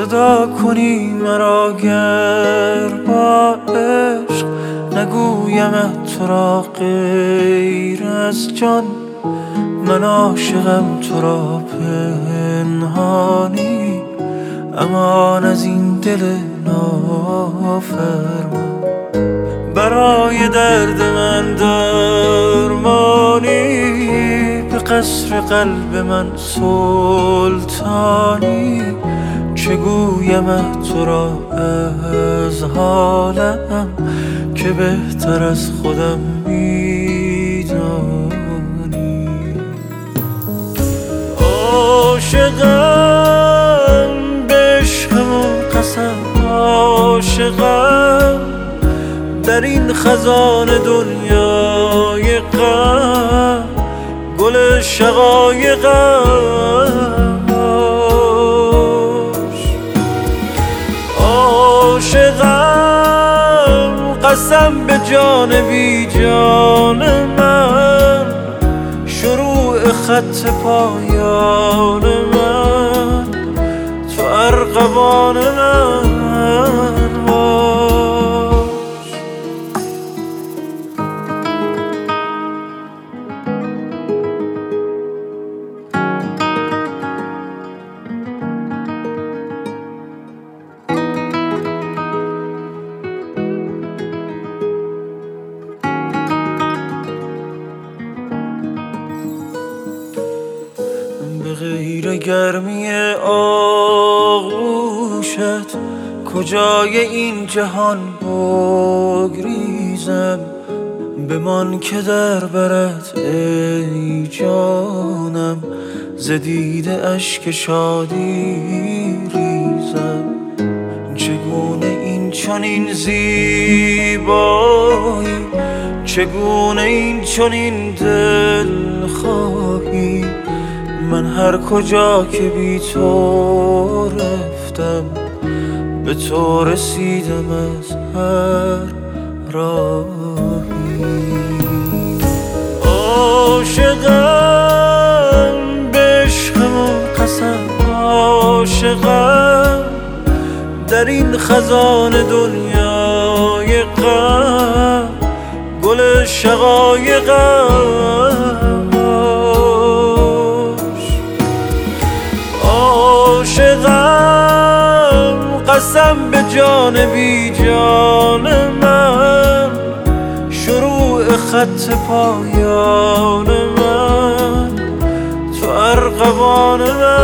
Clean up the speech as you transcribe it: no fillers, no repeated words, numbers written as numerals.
صدا کنی مرا گر با عشق نگویمت تو را غیر از جان. من عاشقم تو را پنهانی، امان از این دل نافرمان. برای درد من درمانی، به قصر قلب من سلطانی. چه گویمت تو را از حالم که بهتر از خودم میدانی. عاشقم به عشقم و قسم، عاشقم در این خزان دنیای غم، گل شقایقم عاشقم. قسم به جان بی جان من، شروع خط پایان من، تو ارغوان من به غیر گرمی آغوشت کجای این جهان بگریزم. بمان که در برت ای جانم، ز دیده اشک شادی ریزم. چگونه این چنین زیبایی، چگونه این چنین دل خواهی. من هر کجا که بی تو رفتم، به تو رسیدم از هر راهی. عاشقم به عشقم و قسم، عاشقم در این خزان دنیای غم، گل شقایقم عاشقم. قسم به جان بی جان من، شروع خط پایان من، تو ارغوان من